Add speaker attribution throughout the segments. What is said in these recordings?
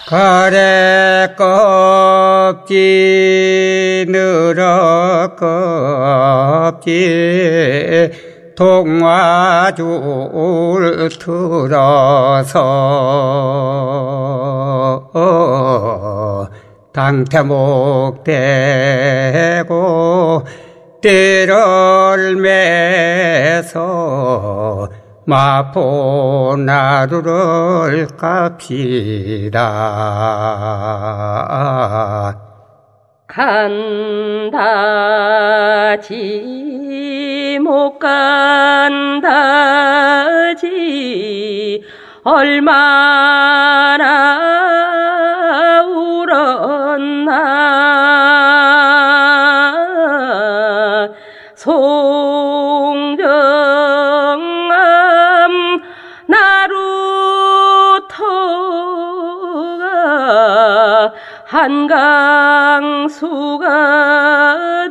Speaker 1: 가래 껍질 늘어 껍질 동화줄 틀어서 당태목 대고 띠를 매서 마포나루를 깝시다.
Speaker 2: 간다지 못 간다지 얼마나 울었나. 송정암 나루터가 한강수가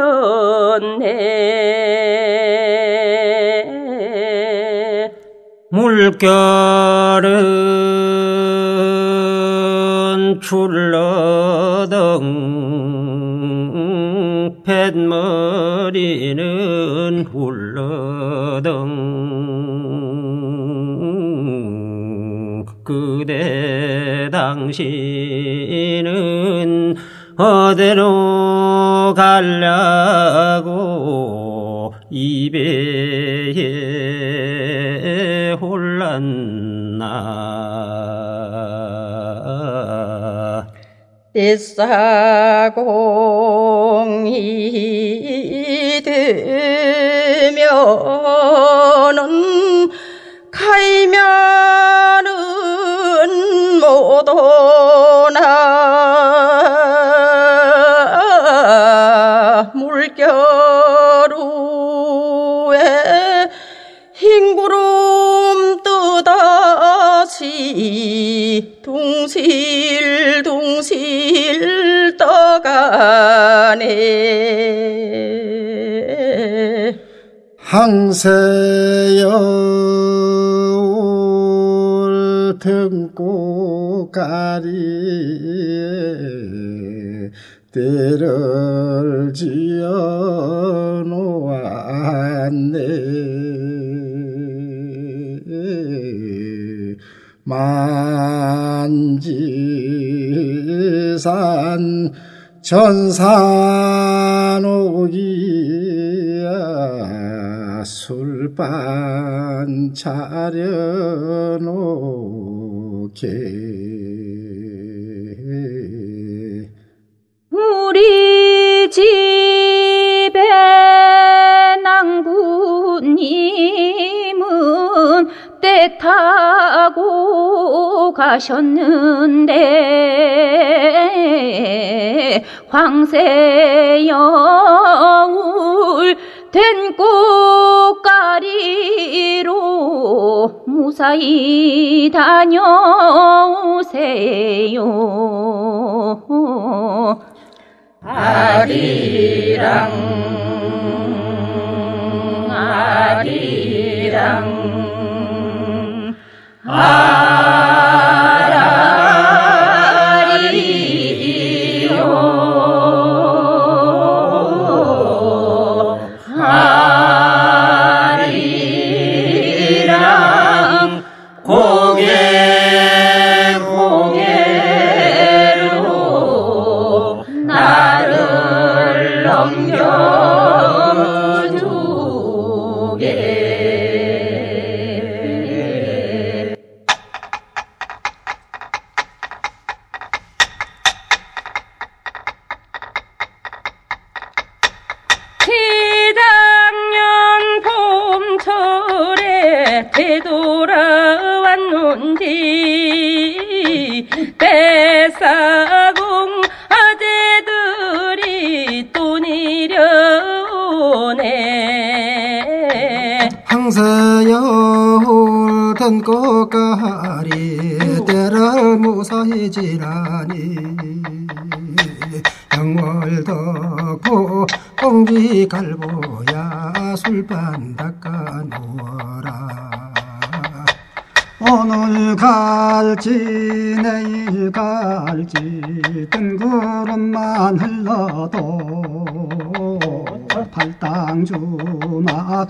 Speaker 2: 되었네.
Speaker 1: 물결은 출러덩 뱃머리는 훌러덩. 그대 당신은 어디로 가려고 이배에 홀랐나.
Speaker 2: 뱃사공이 되면은 가이면은 못 오나. 물결 위에 흰 구름 뜨다시 둥실둥실 떠가네.
Speaker 3: 항세여울 등꽃가리에 때를 지어 놓았네. 만지산 전산옥이야 술반 차려놓게.
Speaker 2: 우리 집에 낭부님은 때 타고 가셨는데 황새여울 된 꽃가리로 무사히 다녀오세요. 아리랑 아리랑 아리랑 고개로 나를 넘겨주게. 재작년 봄철에 되돌아왔는지 뱃사공 아재들이 또 내려오네.
Speaker 3: 항세여울 된 꽃가리 때를 무사히 지라니. 영월덕고 공기갈보야 술반 닦아 놓어라. 오늘 갈지 내일 갈지 뜬구름만 흘러도 팔당주막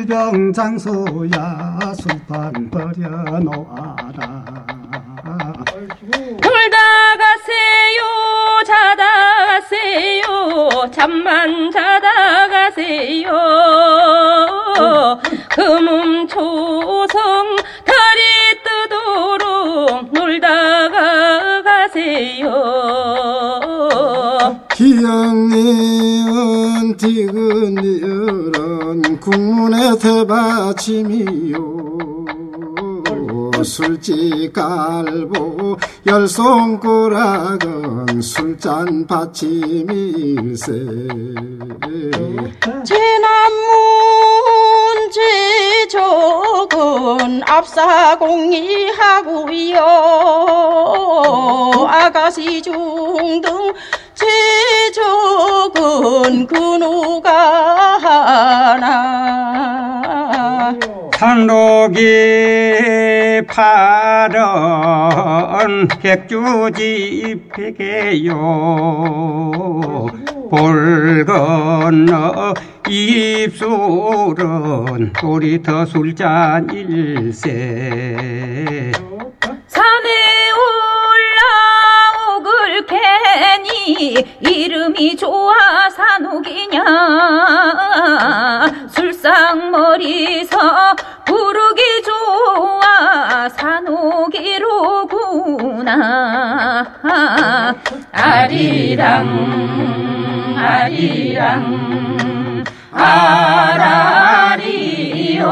Speaker 3: 불병장수야 술판 버려놓아라.
Speaker 2: 놀다 가세요 자다 가세요 잠만 자다 가세요 금음초성 달이 뜨도록 놀다가 가세요.
Speaker 3: 기영리은 디귿리은 국문의 대받침이요 술집 깔보 열송꾸락은 술잔 받침일세.
Speaker 4: 제남문 제적은 압사공리하고요 아가씨 중등 제적은 근우가 하나.
Speaker 5: 산록이 파른 백주지백에요 볼 건너 입술은 도리터 술잔일세.
Speaker 2: 산에 올라오글 캐니 이름이 좋아 산옥이냐 술상머리서 부르기 좋아 산옥이로구나. 아리랑 아리랑 아라리요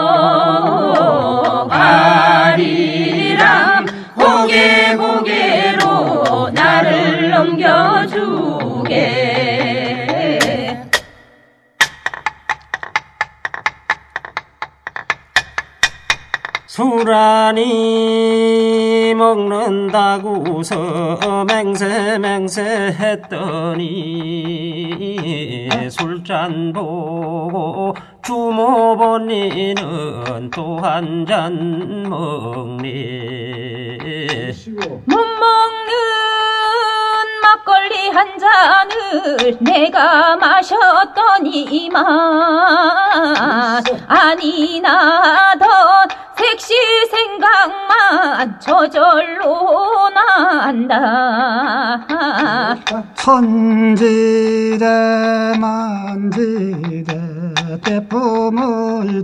Speaker 2: 아리랑 고개 고개로 나를 넘겨주게.
Speaker 1: 술안이 먹는다고서 맹세 했더니 술잔 보고 주모번니는 또 한 잔 먹네.
Speaker 2: 못 먹는 막걸리 한 잔을 내가 마셨더니만 아니 나던 색시 생각만 저절로 난다.
Speaker 3: 천지대 만지대 대품을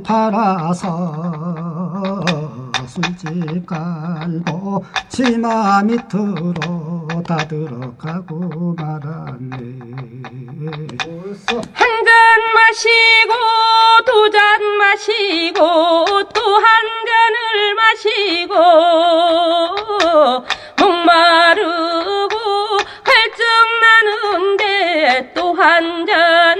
Speaker 3: 팔아서 술집 깔고 치마 밑으로 다 들어가고 말았네.
Speaker 2: 한 잔 마시고 두 잔 마시고 또 한 잔을 마시고 목마르고 갈증 나는데 또 한 잔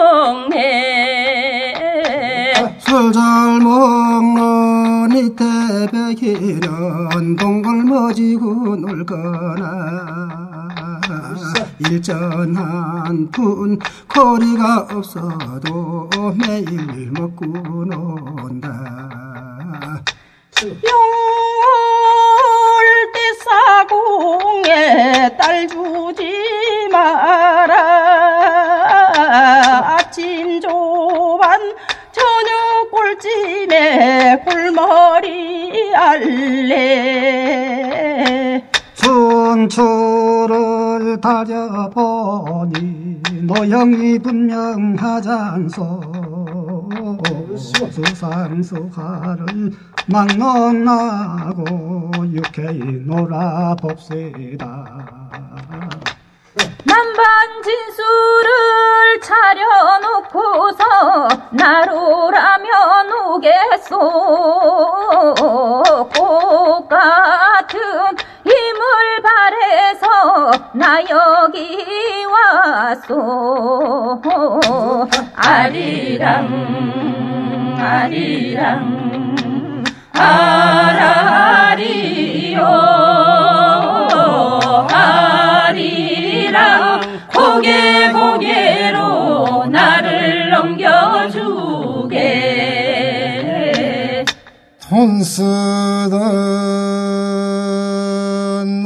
Speaker 2: 먹네.
Speaker 3: 술 잘 먹는 이 태백이는 동글머지고 놀거나 일전 한 푼 거리가 없어도 매일 먹고 논다.
Speaker 4: 영월대사공에 딸 주지 마라. 아침 조반 저녁 꿀찜에 골머리 알래.
Speaker 3: 춘추를 다려보니 노형이 분명하잖소. 수상수화를 막론하고 유쾌히 놀아봅시다.
Speaker 2: 남반진술을 차려놓고서 나로라면 오겠소. 꽃 같은 힘을 바래서 나 여기 왔소. 아리랑 아리랑 아라리요 아리랑 고개 고개로 나를 넘겨주게.
Speaker 6: 돈 쓰던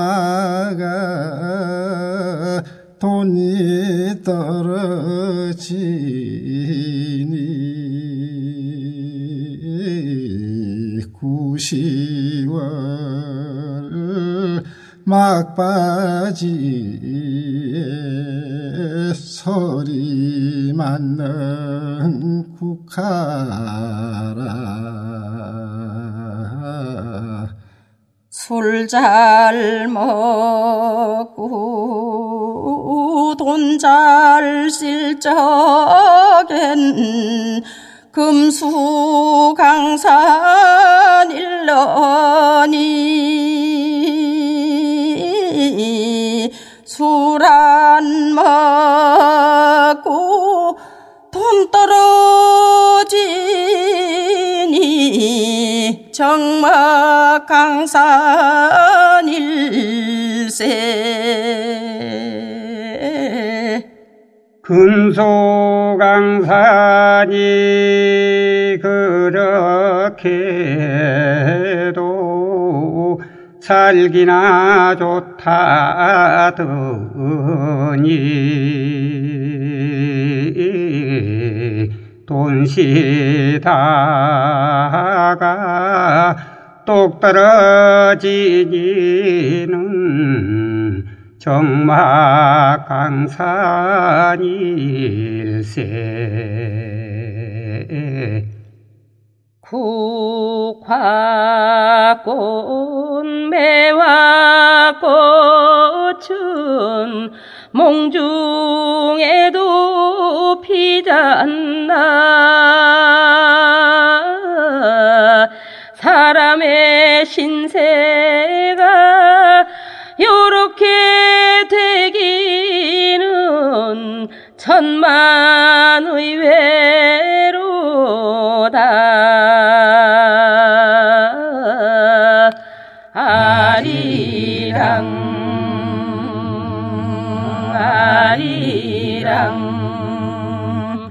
Speaker 6: 남마가 돈이 떨어지니 9시월 막바지에 서리 맞는 국하라
Speaker 4: 술 잘 먹고 돈 잘 쓸 적엔 금수강산 일러니 술 안 먹고 돈 떨어지니 정막강산 일세
Speaker 5: 금소강산이 그렇게도 살기나 좋다더니 돈시다가 똑 떨어지기는 정막강산일세
Speaker 2: 국화꽃 매화꽃은 몽중에도 피잖나 사람의 신세가 요렇게 되기는 천만의 외로다 아리랑 아리랑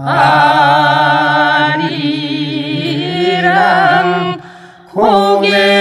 Speaker 2: 아리요 아리랑 고개